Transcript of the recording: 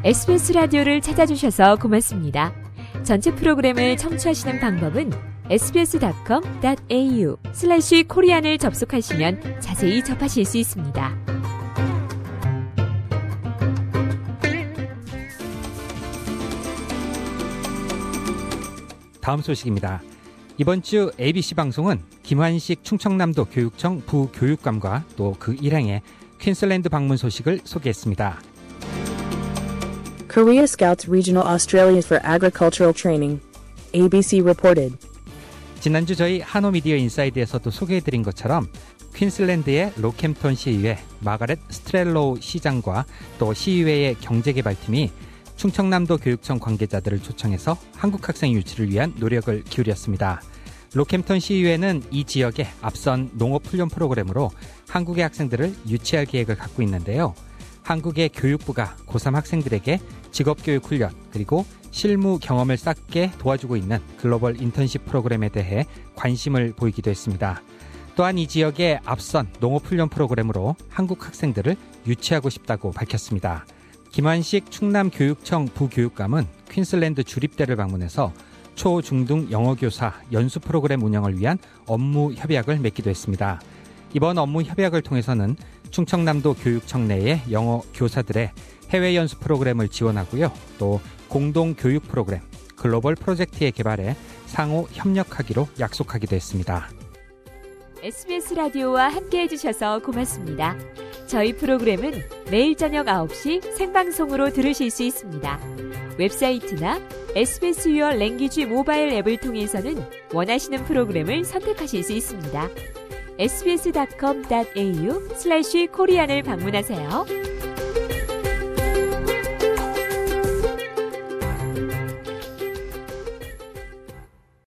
SBS 라디오를 찾아주셔서 고맙습니다. 전체 프로그램을 청취하시는 방법은 sbs.com.au/korean을 접속하시면 자세히 접하실 수 있습니다. 다음 소식입니다. 이번 주 ABC 방송은 김환식 충청남도 교육청 부교육감과 또 그 일행의 퀸슬랜드 방문 소식을 소개했습니다. Korea Scouts Regional Australia for Agricultural Training, ABC reported. 지난주 저희 한오미디어 인사이드에서도 소개해드린 것처럼 퀸슬랜드의 로캠턴 시의회 마가렛 스트렐로우 시장과 또 시의회의 경제개발팀이 충청남도 교육청 관계자들을 초청해서 한국 학생 유치를 위한 노력을 기울였습니다. 로캠턴 시의회는 이 지역의 앞선 농업훈련 프로그램으로 한국의 학생들을 유치할 계획을 갖고 있는데요. 한국의 교육부가 고3 학생들에게 직업교육 훈련 그리고 실무 경험을 쌓게 도와주고 있는 글로벌 인턴십 프로그램에 대해 관심을 보이기도 했습니다. 또한 이 지역의 앞선 농업훈련 프로그램으로 한국 학생들을 유치하고 싶다고 밝혔습니다. 김환식 충남교육청 부교육감은 퀸슬랜드 주립대를 방문해서 초, 중등 영어교사 연수 프로그램 운영을 위한 업무 협약을 맺기도 했습니다. 이번 업무 협약을 통해서는 충청남도 교육청 내의 영어 교사들의 해외 연수 프로그램을 지원하고요. 또 공동 교육 프로그램, 글로벌 프로젝트의 개발에 상호 협력하기로 약속하기도 했습니다. SBS 라디오와 함께해 주셔서 고맙습니다. 저희 프로그램은 매일 저녁 9시 생방송으로 들으실 수 있습니다. 웹사이트나 SBS Your Language 모바일 앱을 통해서는 원하시는 프로그램을 선택하실 수 있습니다. sbs.com.au/korean을 방문하세요.